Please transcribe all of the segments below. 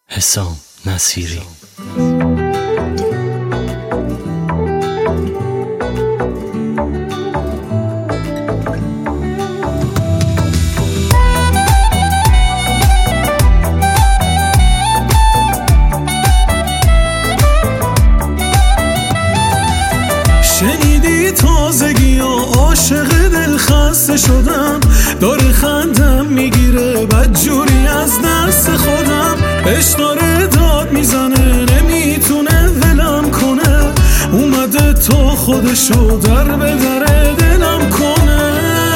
حسام نصیری. شنیدی تازگی و عاشق دل خسته شدم، داره خندم میگیره بدجوری از دست خودم. عشق داره داد میزنه نمیتونه ولم کنه، اومده تا خودشو در به در دلم کنه.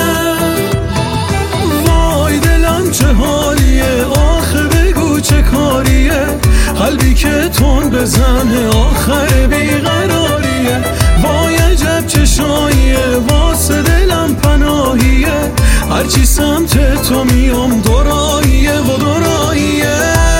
وای دلم چه حالیه، آخه بگو چه کاریه، قلبی که تون بزنه آخر بیقراریه. وای عجب چشاییه، واسه دلم پناهیه، هرچی سمت تو میام دوراییه و دوراییه.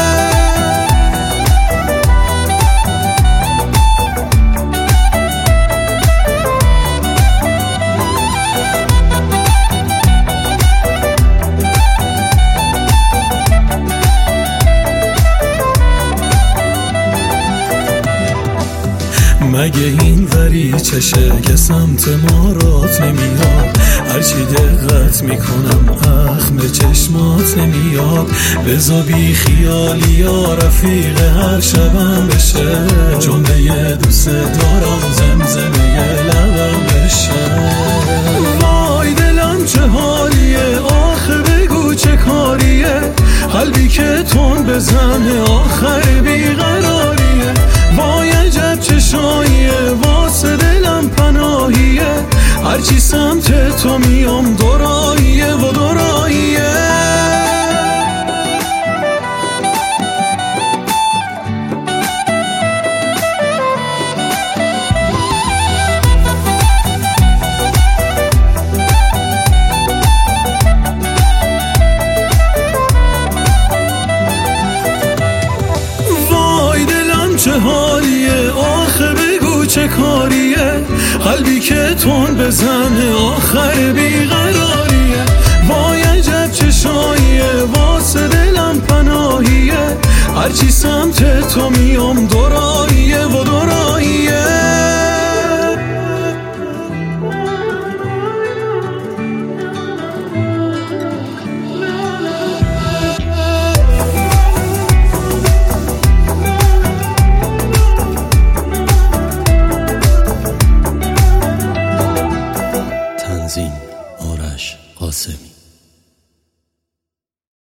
مگه این وری چشه که سمت ما رات نمیاد، هرچی دقت میکنم اخم چشمات نمیاد. بزا بی خیالی یا رفیق هر شبم بشه، جمله دوست دارم زمزمه لبم بشه. وای دلم چه حالیه، آخه بگو چه کاریه، قلبی که تون بزنه آخر بیقراریه. وای عجب چشاییه، واسه دلم پناهیه، هرچی سمت تو میام دوراییه و دوراییه. چه حالیه، آخه بگو چه کاریه، قلبی که تون بزنه آخر بیقراریه. وای عجب چشاییه، واسه دلم پناهیه، هرچی سمت تو میام دورا